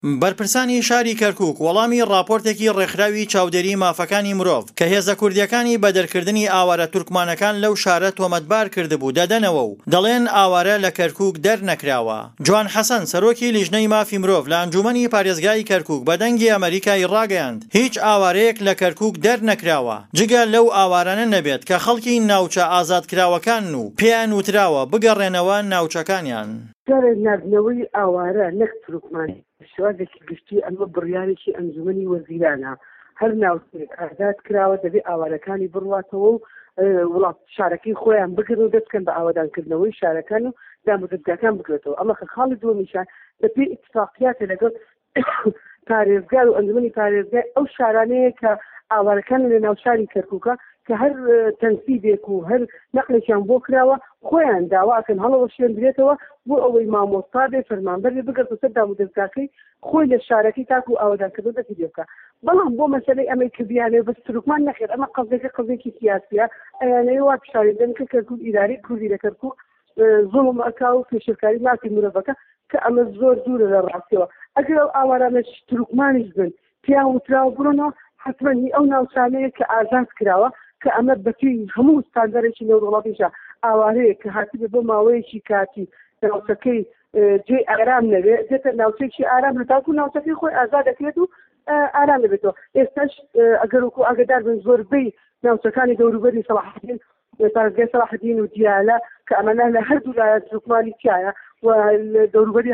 بەرپرسانی شاری کەرکووک وەڵامی ڕاپۆرتێکی ڕێکخراوی چاودێری مافەکانی مرۆڤ کە هێزە کوردیەکانی بە دەرکردنی ئاوارە تورکمانەکان لەو شارە تۆمەتبار کردبوو دەدەنەوە و دەڵێن ئاوارە لە کەرکووک دەرنەکراوە. جوان حەسەن سەرۆکی لیژنەی مافی مرۆڤ لە ئەنجومەنی پارێزگای کەرکووک بە دەنگی ئەمریکای ڕاگەیاند هیچ ئاوارەیەک لە کەرکووک دەرنەکراوە جگە لەو ئاوارانە نەبێت کە خەڵکی ناوچە ئازادکراوەکان و پێیان وتراوە بگەڕێنەوە ناوچەکانیان. نردنەوەی ئاوارە نەک تورکمانی شوازێکی گشتی ئەمە بڕیارێکی ئەنجومەنی وەزیرانە هەر ناوچەیەک ئازاد کراوە دەبێت ئاوارەکانی بڕواتەوە و وڵات شارەکەی خۆیان بگرن و دەستکەن بە ئاوادانکردنەوەی شارەکان و دامەزراکان بگرێتەوە. ئەمە کە خاڵی دووەمیشان بەپێی ئیتفاقیاتە لەگەڵ پارێزگار و ئەنجومەنی پارێزگای ئەو شارانەیە کە ئاوارەکان لە ناوشاری کەرکووکە کە هەر تەنسیبێک و هەر نەقلێکیان بۆ کراوە خۆیان داواکەن هەڵەوە شوێن درێتەوە بۆ ئەوەی مامۆستا بێ فەرمانبەر بگەڕێتە سەر دامودەستگاکەی خۆی لە شارەکەی تاکو و ئاوادانکردن دەستی پێ بکات. بەڵام بۆ مەسەلەی ئەمەی کردیانێ بەس تورکمان نەخێت ئەمە قەزێکی سیاسیە ئەیانەیە وا پیشاوێدەن کە کەرکووک ئیدارەی کوردی لە کەرکووک زوڵم ئەکا و پێشێرکاری مافی مرۆڤەکە کە ئەمە زۆر دوورە لە ڕاستیەوە. ئەگەر ئەو ئاوارانە تورکمانیش بن پیان وتراوە بڕۆنەوە حتمەنی ئەو ناوچانەیە کە ئازاد کراوە کە ئەمە بەپێی هەموو ستاندەرێکی نێودوڵاتیشە ئاوارەیە کە هاتیبێ بۆ ماوەیەکی کاتی ناوچەکەی جێ ئارام نەبێ دێتە ناوچەیەکی ئارام هەتاکو ناوچەکەی خۆی ئازاد دەکرێت و ئارام دەبێتەوە. ئێستاش ئەگەر وەکو ئاگادار بن زۆربەی ناوچەکانی دەوروبەری سەلاحەدین پارێزگای سەلاحەدین و دیالە کە ئەمەە لە هەردوو لایە تورکمانی تایە و دەوروبەری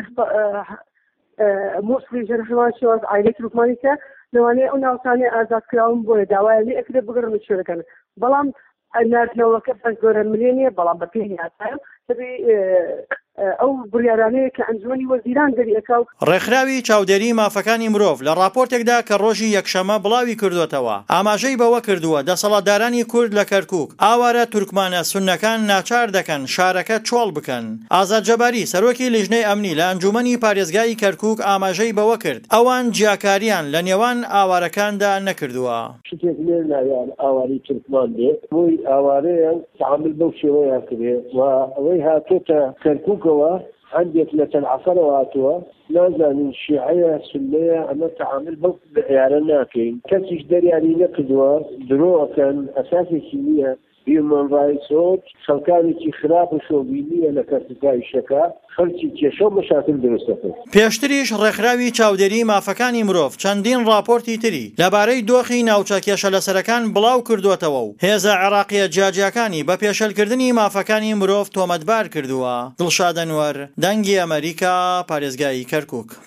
مووسڵی ژەرحەوان شێواز عایلەی تورکمانیکە لەوانەیە ئەو ناوچانەی ئازادکراون بۆیە داوایە لێ ئەکرێ بگەڕن شوێنەکەن. بەڵام نردنەوەکە بە زۆرە ملێنیە بەڵام بە پێی یاسایە ئەو بڕیارانەیە کە ئەنجومەنی وەزیران دەریەکە و ڕێکخراوی چاودێری مافەکانی مرۆڤ لە راپۆرتێکدا کە ڕۆژی یەکشەمە بڵاوی کردوێتەوە ئاماژەی بەوە کردووە دەسەڵاتدارانی کورد لە کەرکووک ئاوارە تورکمانە سوننەکان ناچار دەکەن شارەکە چۆڵ بکەن. ئازاد جەباری سەرۆکی لیژنەی ئەمنی لە ئەنجومەنی پارێزگای کەرکووک ئاماژەی بەوە کرد ئەوان جیاکاریان لە نێوان ئاوارەکاندا نەکردووە. شتێک لێ نایان ئاواری تورکمان بێت بۆی ئاوارەیە تعامل بەو شێوەیە کرێت و ئەوەی هاتۆتە کەرکووکەوە هەندێک لە تەنعەفەرەوە هاتووە نازانین شیعەیە سوننەیە ئەمە تعامل بەو بڕیارە ناکەین کەسیش دەریانی نەکردووە درۆەکەن ئەساسێکی نییە هیومەن ڕایتس وۆچ خەڵکانێکی خراپ و شۆبینیە لە کەرکووکایشەکە خەڵکی کێشە و مەشاکل دروستەکەن. پێشتریش ڕێکخراوی چاودێری مافەکانی مرۆڤ چەندین راپۆرتی تری لەبارەی دۆخی ناوچە کێشە لەسەرەکان بڵاو کردوێتەوە و هێزە عێراقیە جیاجیەکانی بە پێشەلکردنی مافەکانی مرۆڤ تۆمەتبار کردووە. دڵشاد ئەنوەر دەنگی ئەمریکا پارێزگای کەرکووک.